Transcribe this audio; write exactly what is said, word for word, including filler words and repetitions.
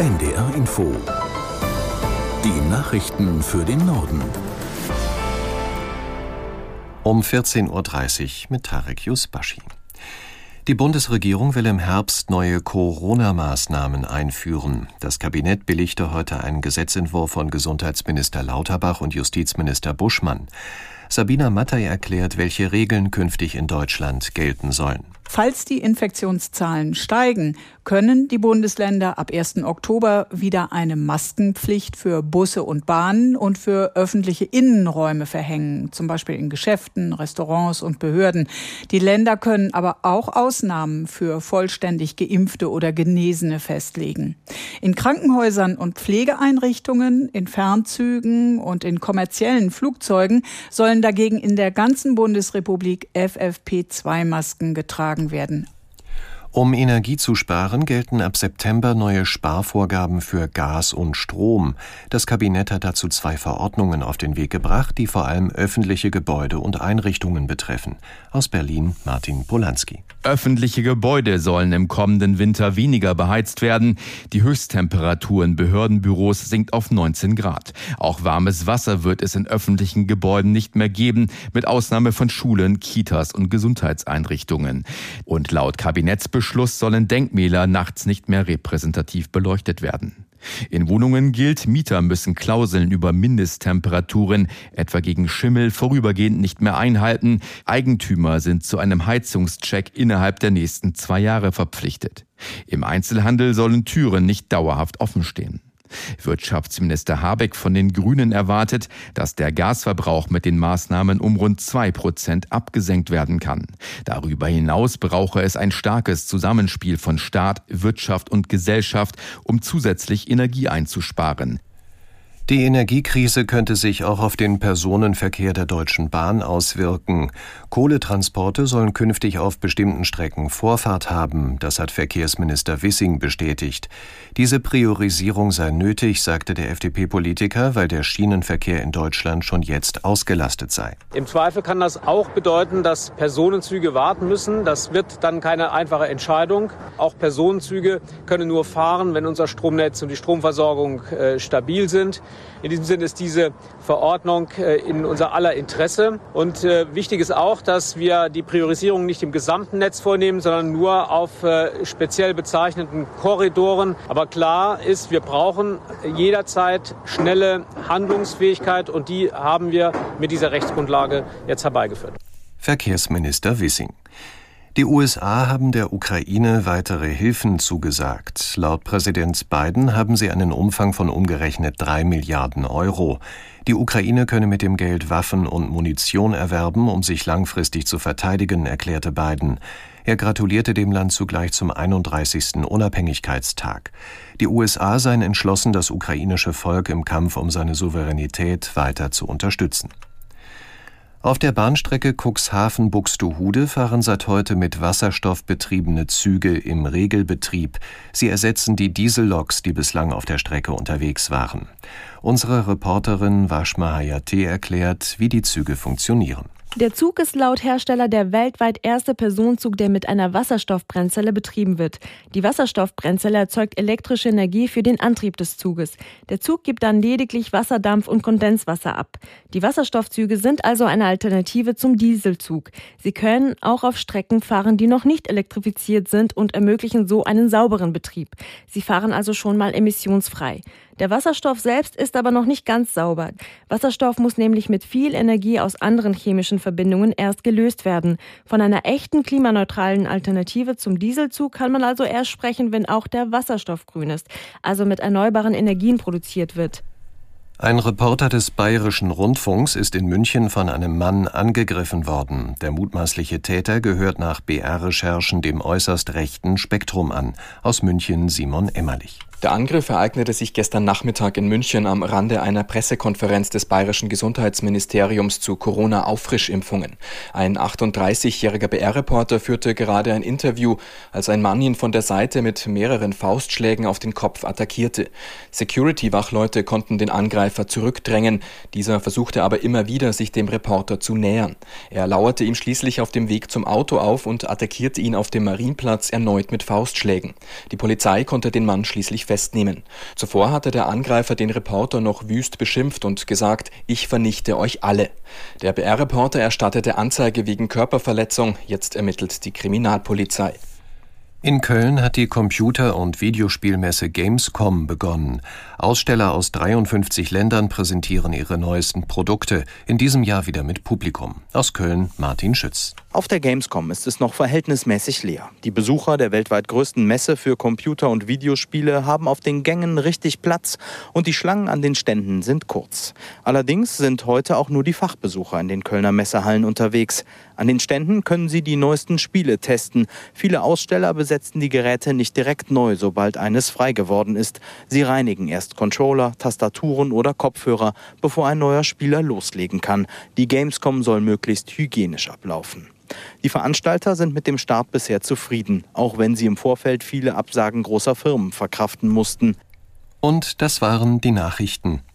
N D R Info. Die Nachrichten für den Norden. Um vierzehn Uhr dreißig mit Tarek Yusbashi. Die Bundesregierung will im Herbst neue Corona-Maßnahmen einführen. Das Kabinett billigte heute einen Gesetzentwurf von Gesundheitsminister Lauterbach und Justizminister Buschmann. Sabina Mattei erklärt, welche Regeln künftig in Deutschland gelten sollen. Falls die Infektionszahlen steigen, können die Bundesländer ab ersten Oktober wieder eine Maskenpflicht für Busse und Bahnen und für öffentliche Innenräume verhängen, zum Beispiel in Geschäften, Restaurants und Behörden. Die Länder können aber auch Ausnahmen für vollständig Geimpfte oder Genesene festlegen. In Krankenhäusern und Pflegeeinrichtungen, in Fernzügen und in kommerziellen Flugzeugen sollen dagegen in der ganzen Bundesrepublik F F P zwei Masken getragen werden. Um Energie zu sparen, gelten ab September neue Sparvorgaben für Gas und Strom. Das Kabinett hat dazu zwei Verordnungen auf den Weg gebracht, die vor allem öffentliche Gebäude und Einrichtungen betreffen. Aus Berlin Martin Polanski. Öffentliche Gebäude sollen im kommenden Winter weniger beheizt werden. Die Höchsttemperatur in Behördenbüros sinkt auf neunzehn Grad. Auch warmes Wasser wird es in öffentlichen Gebäuden nicht mehr geben, mit Ausnahme von Schulen, Kitas und Gesundheitseinrichtungen. Und laut Kabinettsbeschluss Beschluss sollen Denkmäler nachts nicht mehr repräsentativ beleuchtet werden. In Wohnungen gilt, Mieter müssen Klauseln über Mindesttemperaturen, etwa gegen Schimmel, vorübergehend nicht mehr einhalten. Eigentümer sind zu einem Heizungscheck innerhalb der nächsten zwei Jahre verpflichtet. Im Einzelhandel sollen Türen nicht dauerhaft offen stehen. Wirtschaftsminister Habeck von den Grünen erwartet, dass der Gasverbrauch mit den Maßnahmen um rund zwei Prozent abgesenkt werden kann. Darüber hinaus brauche es ein starkes Zusammenspiel von Staat, Wirtschaft und Gesellschaft, um zusätzlich Energie einzusparen. Die Energiekrise könnte sich auch auf den Personenverkehr der Deutschen Bahn auswirken. Kohletransporte sollen künftig auf bestimmten Strecken Vorfahrt haben, das hat Verkehrsminister Wissing bestätigt. Diese Priorisierung sei nötig, sagte der F D P-Politiker, weil der Schienenverkehr in Deutschland schon jetzt ausgelastet sei. Im Zweifel kann das auch bedeuten, dass Personenzüge warten müssen. Das wird dann keine einfache Entscheidung. Auch Personenzüge können nur fahren, wenn unser Stromnetz und die Stromversorgung äh, stabil sind. In diesem Sinne ist diese Verordnung in unser aller Interesse. Und äh, wichtig ist auch, dass wir die Priorisierung nicht im gesamten Netz vornehmen, sondern nur auf äh, speziell bezeichneten Korridoren. Aber klar ist, wir brauchen jederzeit schnelle Handlungsfähigkeit und die haben wir mit dieser Rechtsgrundlage jetzt herbeigeführt. Verkehrsminister Wissing. Die U S A haben der Ukraine weitere Hilfen zugesagt. Laut Präsident Biden haben sie einen Umfang von umgerechnet drei Milliarden Euro. Die Ukraine könne mit dem Geld Waffen und Munition erwerben, um sich langfristig zu verteidigen, erklärte Biden. Er gratulierte dem Land zugleich zum einunddreißigsten Unabhängigkeitstag. Die U S A seien entschlossen, das ukrainische Volk im Kampf um seine Souveränität weiter zu unterstützen. Auf der Bahnstrecke Cuxhaven-Buxtehude fahren seit heute mit Wasserstoff betriebene Züge im Regelbetrieb. Sie ersetzen die Dieselloks, die bislang auf der Strecke unterwegs waren. Unsere Reporterin Washma Hayate erklärt, wie die Züge funktionieren. Der Zug ist laut Hersteller der weltweit erste Personenzug, der mit einer Wasserstoffbrennzelle betrieben wird. Die Wasserstoffbrennzelle erzeugt elektrische Energie für den Antrieb des Zuges. Der Zug gibt dann lediglich Wasserdampf und Kondenswasser ab. Die Wasserstoffzüge sind also eine Alternative zum Dieselzug. Sie können auch auf Strecken fahren, die noch nicht elektrifiziert sind und ermöglichen so einen sauberen Betrieb. Sie fahren also schon mal emissionsfrei. Der Wasserstoff selbst ist aber noch nicht ganz sauber. Wasserstoff muss nämlich mit viel Energie aus anderen chemischen Verbindungen erst gelöst werden. Von einer echten klimaneutralen Alternative zum Dieselzug kann man also erst sprechen, wenn auch der Wasserstoff grün ist, also mit erneuerbaren Energien produziert wird. Ein Reporter des Bayerischen Rundfunks ist in München von einem Mann angegriffen worden. Der mutmaßliche Täter gehört nach B R-Recherchen dem äußerst rechten Spektrum an. Aus München Simon Emmerlich. Der Angriff ereignete sich gestern Nachmittag in München am Rande einer Pressekonferenz des Bayerischen Gesundheitsministeriums zu Corona-Auffrischimpfungen. Ein achtunddreißigjähriger B R-Reporter führte gerade ein Interview, als ein Mann ihn von der Seite mit mehreren Faustschlägen auf den Kopf attackierte. Security-Wachleute konnten den Angreifer zurückdrängen. Dieser versuchte aber immer wieder, sich dem Reporter zu nähern. Er lauerte ihm schließlich auf dem Weg zum Auto auf und attackierte ihn auf dem Marienplatz erneut mit Faustschlägen. Die Polizei konnte den Mann schließlich festnehmen. Zuvor hatte der Angreifer den Reporter noch wüst beschimpft und gesagt, ich vernichte euch alle. Der B R-Reporter erstattete Anzeige wegen Körperverletzung. Jetzt ermittelt die Kriminalpolizei. In Köln hat die Computer- und Videospielmesse Gamescom begonnen. Aussteller aus dreiundfünfzig Ländern präsentieren ihre neuesten Produkte, in diesem Jahr wieder mit Publikum. Aus Köln Martin Schütz. Auf der Gamescom ist es noch verhältnismäßig leer. Die Besucher der weltweit größten Messe für Computer- und Videospiele haben auf den Gängen richtig Platz und die Schlangen an den Ständen sind kurz. Allerdings sind heute auch nur die Fachbesucher in den Kölner Messehallen unterwegs. An den Ständen können sie die neuesten Spiele testen. Viele Aussteller besetzen die Geräte nicht direkt neu, sobald eines frei geworden ist. Sie reinigen erst Controller, Tastaturen oder Kopfhörer, bevor ein neuer Spieler loslegen kann. Die Gamescom soll möglichst hygienisch ablaufen. Die Veranstalter sind mit dem Start bisher zufrieden, auch wenn sie im Vorfeld viele Absagen großer Firmen verkraften mussten. Und das waren die Nachrichten.